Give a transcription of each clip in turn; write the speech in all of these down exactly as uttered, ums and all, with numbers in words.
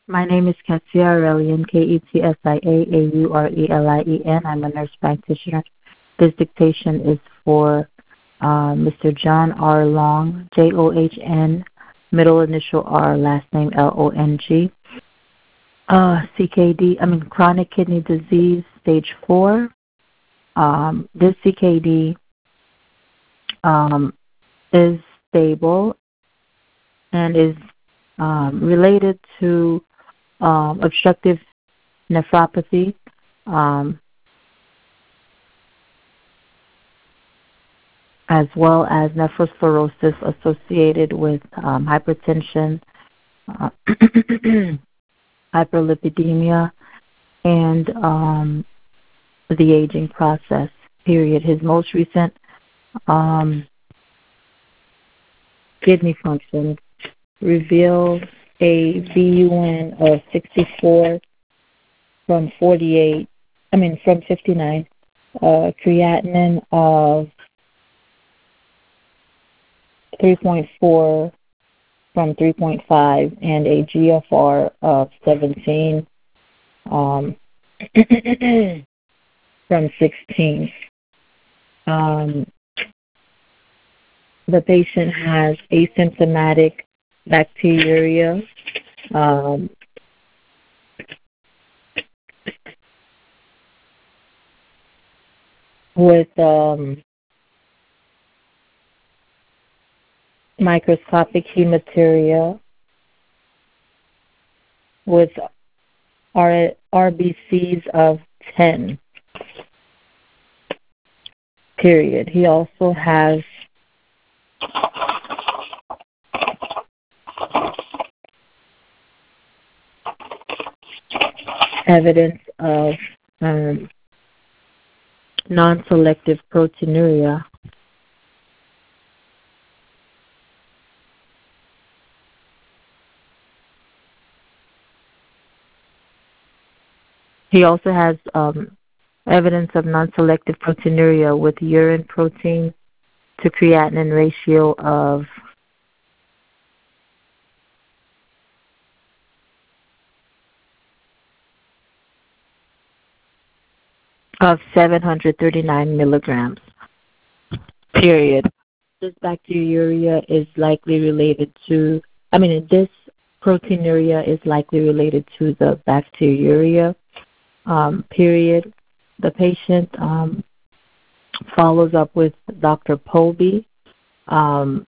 My name is Ketsia Aurelian, K E T S I A A U R E L I E N. I'm a nurse practitioner. This dictation is for uh, Mister John R. Long, J O H N, middle initial R, last name L O N G. Uh, C K D, I mean chronic kidney disease, stage four. Um, this C K D um, is stable and is um, related to um, obstructive nephropathy, um, as well as nephrosclerosis associated with um, hypertension, uh, hyperlipidemia, and um, the aging process, period. His most recent um, kidney function revealed a B U N of sixty-four from forty-eight, I mean from fifty-nine, uh, creatinine of three point four from three point five, and a G F R of seventeen um, from sixteen. Um, the patient has asymptomatic bacteriuria, um, with um, microscopic hematuria, with R- RBCs of ten, period. He also has evidence of um, non-selective proteinuria. He also has um, evidence of non-selective proteinuria with urine protein to creatinine ratio of of seven hundred thirty-nine milligrams, period. This bacteriuria is likely related to, I mean, this proteinuria is likely related to the bacteriuria, um, period. The patient um, follows up with Doctor Polby, um,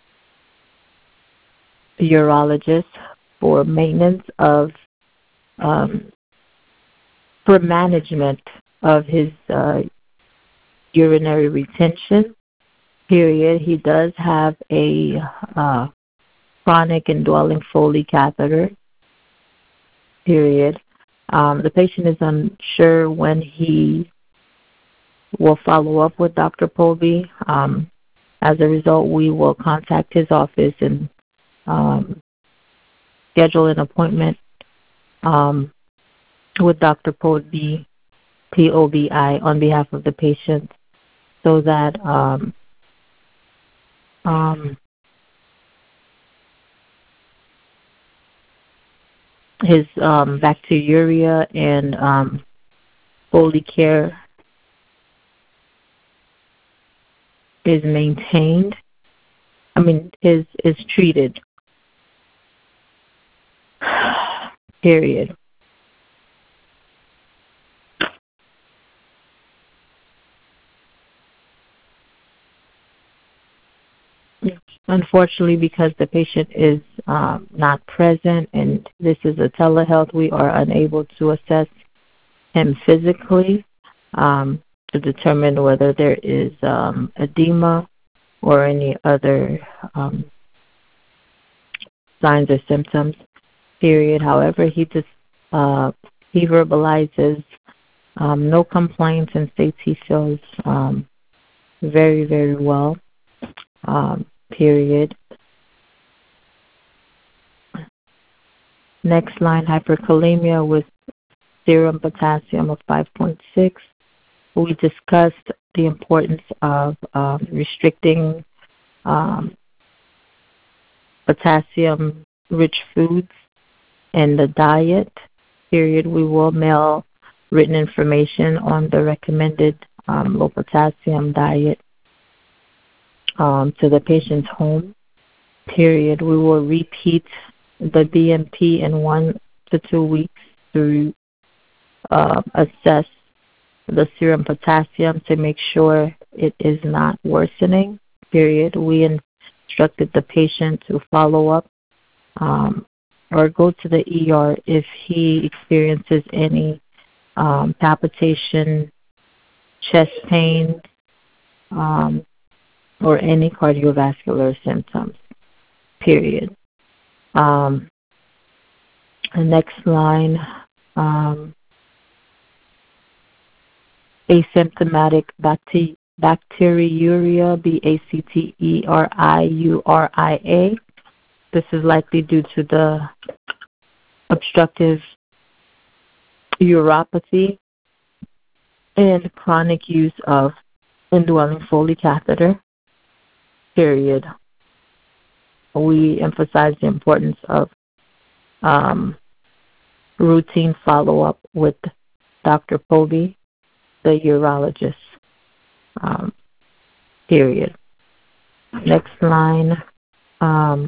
urologist, for maintenance of, um, for management of his uh, urinary retention, period. He does have a uh, chronic indwelling Foley catheter, period. Um, the patient is unsure when he will follow up with Doctor Polby. Um, as a result, we will contact his office and um, schedule an appointment um, with Doctor Polby, P O B I, on behalf of the patient, so that um, um, his um, bacteriuria and um, Foley care is maintained. I mean, is is treated. Period. Unfortunately, because the patient is um, not present and this is a telehealth, we are unable to assess him physically um, to determine whether there is um, edema or any other um, signs or symptoms, period. However, he just uh, he verbalizes um, no complaints and states he feels um, very, very well, um, period. Next line, hyperkalemia with serum potassium of five point six. We discussed the importance of um, restricting um, potassium-rich foods And the diet, period, we will mail written information on the recommended um, low potassium diet um, to the patient's home, period. We will repeat the B M P in one to two weeks to uh, assess the serum potassium to make sure it is not worsening, period. We instructed the patient to follow up um, or go to the E R if he experiences any um, palpitation, chest pain, um, or any cardiovascular symptoms, period. Um, the next line, um, asymptomatic bacti- bacteriuria, B A C T E R I U R I A. This is likely due to the obstructive uropathy and chronic use of indwelling Foley catheter, period. We emphasize the importance of um, routine follow-up with Doctor Poby, the urologist, um, period. Next line, um,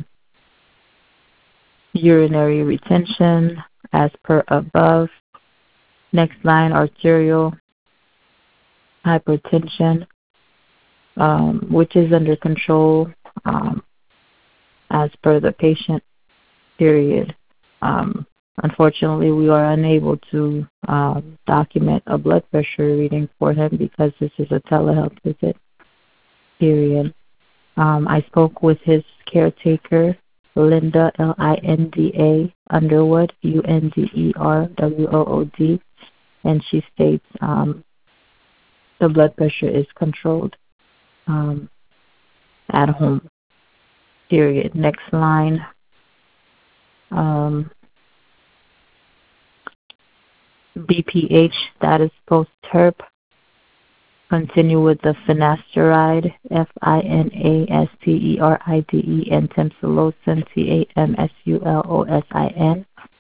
urinary retention as per above. Next line, arterial hypertension, um, which is under control um, as per the patient, period. Um, unfortunately, we are unable to um, document a blood pressure reading for him because this is a telehealth visit, period. Um, I spoke with his caretaker, Linda, L I N D A, Underwood, U N D E R W O O D, and she states um, the blood pressure is controlled um, at home, period. Next line. Um, B P H status post-T E R P. Continue with the finasteride, F I N A S T E R I D E, and tamsulosin, T A M S U L O S I N.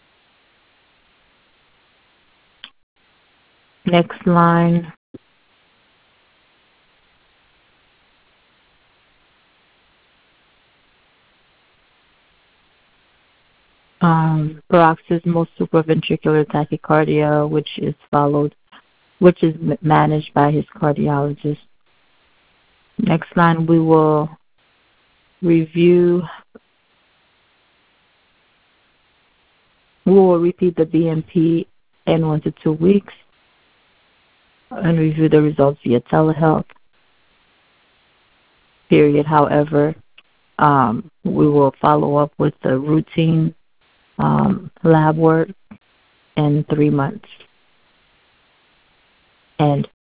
Next line. Um, paroxysmal supraventricular tachycardia, which is followed, which is managed by his cardiologist. Next line, we will review, we will repeat the B M P in one to two weeks and review the results via telehealth, period. However, um, we will follow up with the routine um, lab work in three months. And